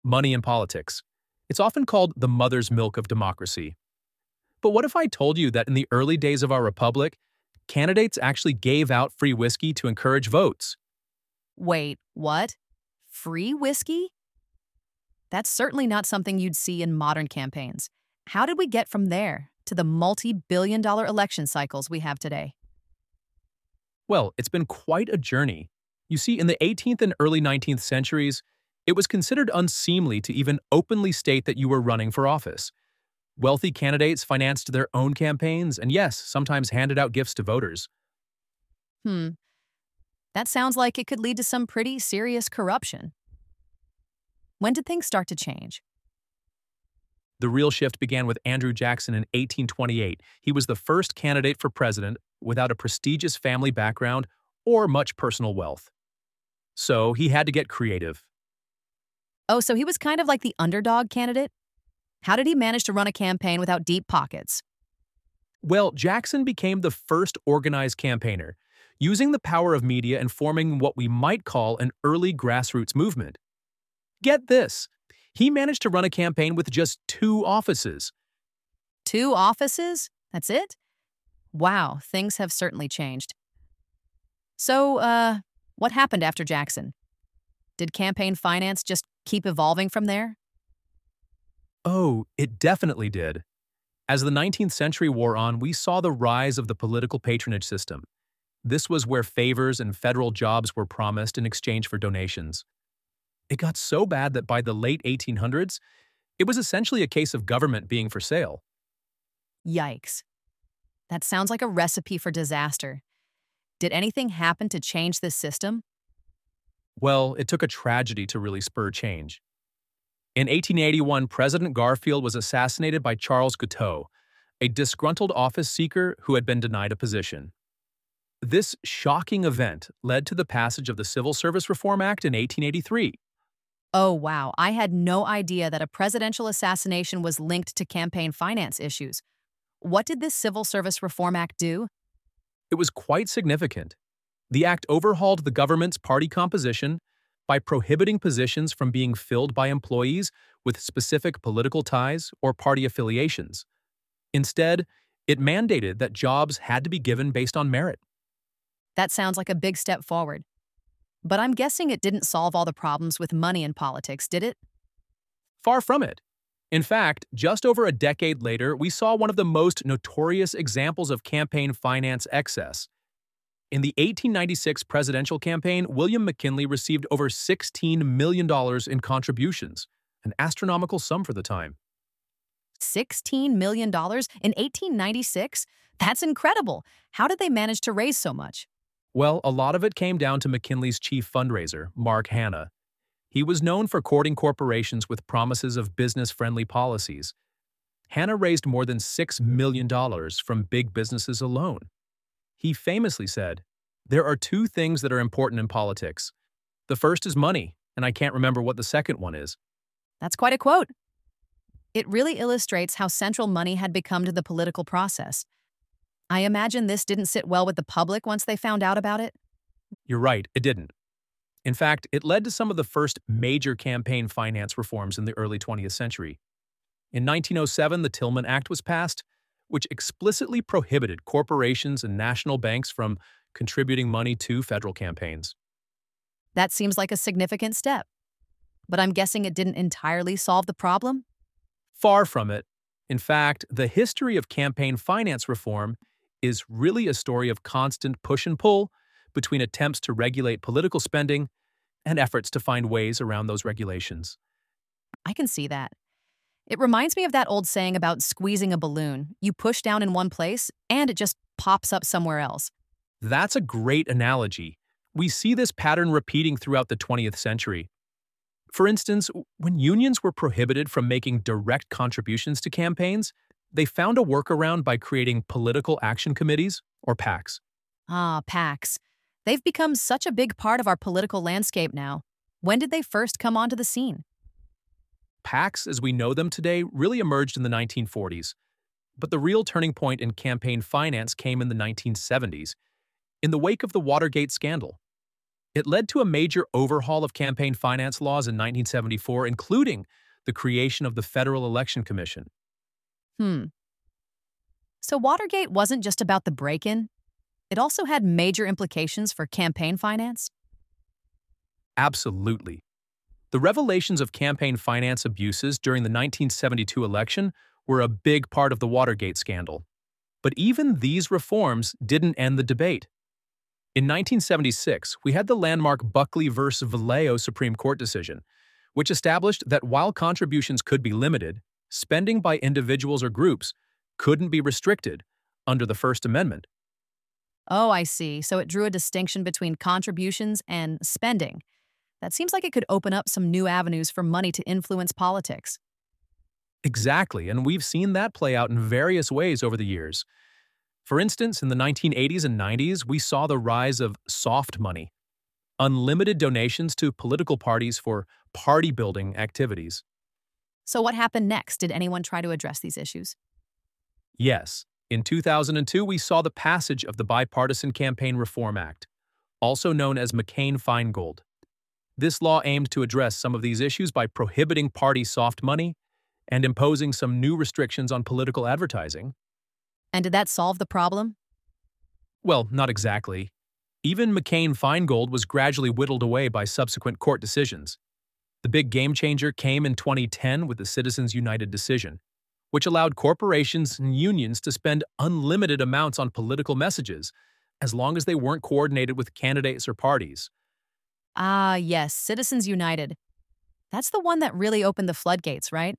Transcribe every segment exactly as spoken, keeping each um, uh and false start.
Money in politics. It's often called the mother's milk of democracy. But what if I told you that in the early days of our republic, candidates actually gave out free whiskey to encourage votes? Wait, what? Free whiskey? That's certainly not something you'd see in modern campaigns. How did we get from there to the multi-billion dollar election cycles we have today? Well, it's been quite a journey. You see, in the eighteenth and early nineteenth centuries, it was considered unseemly to even openly state that you were running for office. Wealthy candidates financed their own campaigns and, yes, sometimes handed out gifts to voters. Hmm, that sounds like it could lead to some pretty serious corruption. When did things start to change? The real shift began with Andrew Jackson in eighteen twenty-eight. He was the first candidate for president without a prestigious family background or much personal wealth. So he had to get creative. Oh, so he was kind of like the underdog candidate? How did he manage to run a campaign without deep pockets? Well, Jackson became the first organized campaigner, using the power of media and forming what we might call an early grassroots movement. Get this, he managed to run a campaign with just two offices. Two offices? That's it? Wow, things have certainly changed. So, uh, what happened after Jackson? Did campaign finance just keep evolving from there? Oh, it definitely did. As the nineteenth century wore on, we saw the rise of the political patronage system. This was where favors and federal jobs were promised in exchange for donations. It got so bad that by the late eighteen hundreds, it was essentially a case of government being for sale. Yikes. That sounds like a recipe for disaster. Did anything happen to change this system? Well, it took a tragedy to really spur change. In eighteen eighty-one, President Garfield was assassinated by Charles Guiteau, a disgruntled office seeker who had been denied a position. This shocking event led to the passage of the Civil Service Reform Act in eighteen eighty-three. Oh, wow. I had no idea that a presidential assassination was linked to campaign finance issues. What did this Civil Service Reform Act do? It was quite significant. The act overhauled the government's party composition by prohibiting positions from being filled by employees with specific political ties or party affiliations. Instead, it mandated that jobs had to be given based on merit. That sounds like a big step forward. But I'm guessing it didn't solve all the problems with money in politics, did it? Far from it. In fact, just over a decade later, we saw one of the most notorious examples of campaign finance excess. In the eighteen ninety-six presidential campaign, William McKinley received over sixteen million dollars in contributions, an astronomical sum for the time. sixteen million dollars in eighteen ninety-six? That's incredible. How did they manage to raise so much? Well, a lot of it came down to McKinley's chief fundraiser, Mark Hanna. He was known for courting corporations with promises of business-friendly policies. Hanna raised more than six million dollars from big businesses alone. He famously said, "There are two things that are important in politics. The first is money, and I can't remember what the second one is." That's quite a quote. It really illustrates how central money had become to the political process. I imagine this didn't sit well with the public once they found out about it. You're right, it didn't. In fact, it led to some of the first major campaign finance reforms in the early twentieth century. In nineteen oh seven, the Tillman Act was passed, which explicitly prohibited corporations and national banks from contributing money to federal campaigns. That seems like a significant step. But I'm guessing it didn't entirely solve the problem? Far from it. In fact, the history of campaign finance reform is really a story of constant push and pull between attempts to regulate political spending and efforts to find ways around those regulations. I can see that. It reminds me of that old saying about squeezing a balloon. You push down in one place, and it just pops up somewhere else. That's a great analogy. We see this pattern repeating throughout the twentieth century. For instance, when unions were prohibited from making direct contributions to campaigns, they found a workaround by creating political action committees, or PACs. Ah, PACs. They've become such a big part of our political landscape now. When did they first come onto the scene? PACs, as we know them today, really emerged in the nineteen forties. But the real turning point in campaign finance came in the nineteen seventies, in the wake of the Watergate scandal. It led to a major overhaul of campaign finance laws in nineteen seventy-four, including the creation of the Federal Election Commission. Hmm. So Watergate wasn't just about the break-in. It also had major implications for campaign finance? Absolutely. The revelations of campaign finance abuses during the nineteen seventy-two election were a big part of the Watergate scandal. But even these reforms didn't end the debate. In nineteen seventy-six, we had the landmark Buckley v. Valeo Supreme Court decision, which established that while contributions could be limited, spending by individuals or groups couldn't be restricted under the First Amendment. Oh, I see. So it drew a distinction between contributions and spending. That seems like it could open up some new avenues for money to influence politics. Exactly, and we've seen that play out in various ways over the years. For instance, in the nineteen eighties and nineties, we saw the rise of soft money, unlimited donations to political parties for party-building activities. So what happened next? Did anyone try to address these issues? Yes, in two thousand two, we saw the passage of the Bipartisan Campaign Reform Act, also known as McCain-Feingold. This law aimed to address some of these issues by prohibiting party soft money and imposing some new restrictions on political advertising. And did that solve the problem? Well, not exactly. Even McCain-Feingold was gradually whittled away by subsequent court decisions. The big game changer came in twenty ten with the Citizens United decision, which allowed corporations and unions to spend unlimited amounts on political messages as long as they weren't coordinated with candidates or parties. Ah, yes, Citizens United. That's the one that really opened the floodgates, right?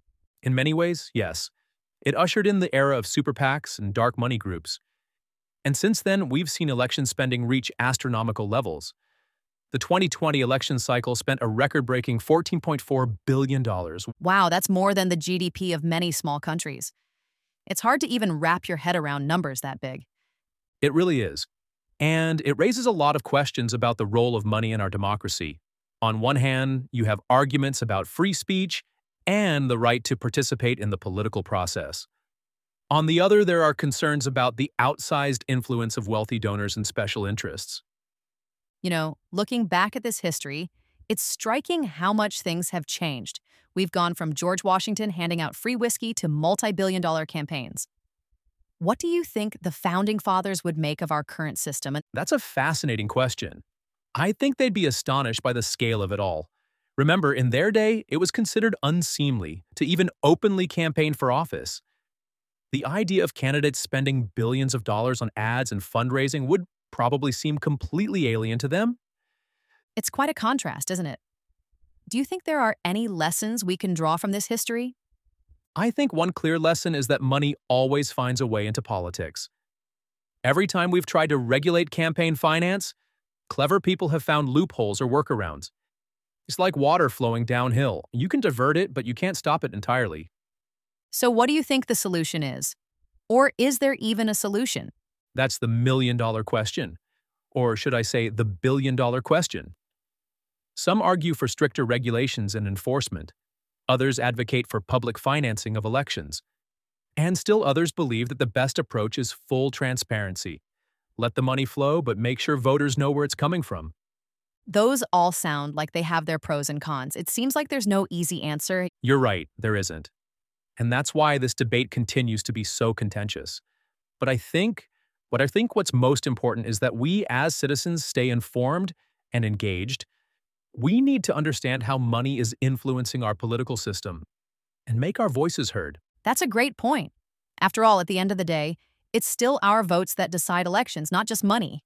In many ways, yes. It ushered in the era of super PACs and dark money groups. And since then, we've seen election spending reach astronomical levels. The twenty twenty election cycle spent a record-breaking fourteen point four billion dollars. Wow, that's more than the G D P of many small countries. It's hard to even wrap your head around numbers that big. It really is. And it raises a lot of questions about the role of money in our democracy. On one hand, you have arguments about free speech and the right to participate in the political process. On the other, there are concerns about the outsized influence of wealthy donors and special interests. You know, looking back at this history, it's striking how much things have changed. We've gone from George Washington handing out free whiskey to multi-billion dollar campaigns. What do you think the founding fathers would make of our current system? That's a fascinating question. I think they'd be astonished by the scale of it all. Remember, in their day, it was considered unseemly to even openly campaign for office. The idea of candidates spending billions of dollars on ads and fundraising would probably seem completely alien to them. It's quite a contrast, isn't it? Do you think there are any lessons we can draw from this history? I think one clear lesson is that money always finds a way into politics. Every time we've tried to regulate campaign finance, clever people have found loopholes or workarounds. It's like water flowing downhill. You can divert it, but you can't stop it entirely. So what do you think the solution is? Or is there even a solution? That's the million-dollar question. Or should I say, the billion-dollar question. Some argue for stricter regulations and enforcement. Others advocate for public financing of elections. And still others believe that the best approach is full transparency. Let the money flow, but make sure voters know where it's coming from. Those all sound like they have their pros and cons. It seems like there's no easy answer. You're right, there isn't. And that's why this debate continues to be so contentious. But I think, what I think what's most important is that we as citizens stay informed and engaged. We need to understand how money is influencing our political system and make our voices heard. That's a great point. After all, at the end of the day, it's still our votes that decide elections, not just money.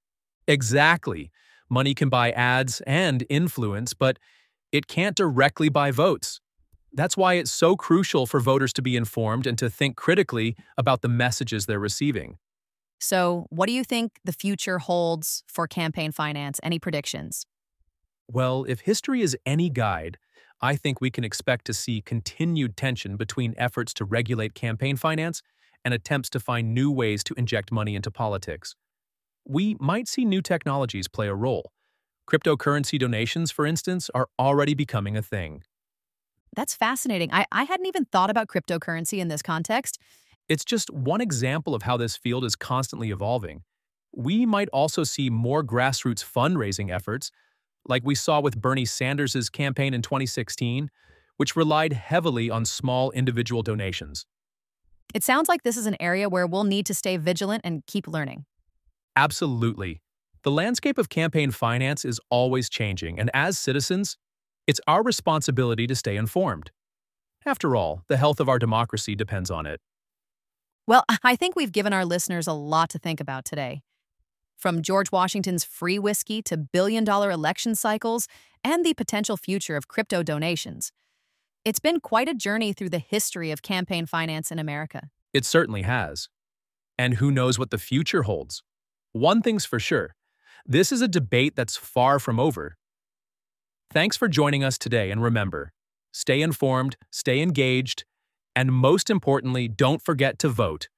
Exactly. Money can buy ads and influence, but it can't directly buy votes. That's why it's so crucial for voters to be informed and to think critically about the messages they're receiving. So, what do you think the future holds for campaign finance? Any predictions? Well, if history is any guide, I think we can expect to see continued tension between efforts to regulate campaign finance and attempts to find new ways to inject money into politics. We might see new technologies play a role. Cryptocurrency donations, for instance, are already becoming a thing. That's fascinating. I, I hadn't even thought about cryptocurrency in this context. It's just one example of how this field is constantly evolving. we might also see more grassroots fundraising efforts, like we saw with Bernie Sanders' campaign in twenty sixteen, which relied heavily on small individual donations. It sounds like this is an area where we'll need to stay vigilant and keep learning. Absolutely. The landscape of campaign finance is always changing, and as citizens, it's our responsibility to stay informed. After all, the health of our democracy depends on it. Well, I think we've given our listeners a lot to think about today. From George Washington's free whiskey to billion-dollar election cycles and the potential future of crypto donations. It's been quite a journey through the history of campaign finance in America. It certainly has. And who knows what the future holds? One thing's for sure, this is a debate that's far from over. Thanks for joining us today, and remember, stay informed, stay engaged, and most importantly, don't forget to vote.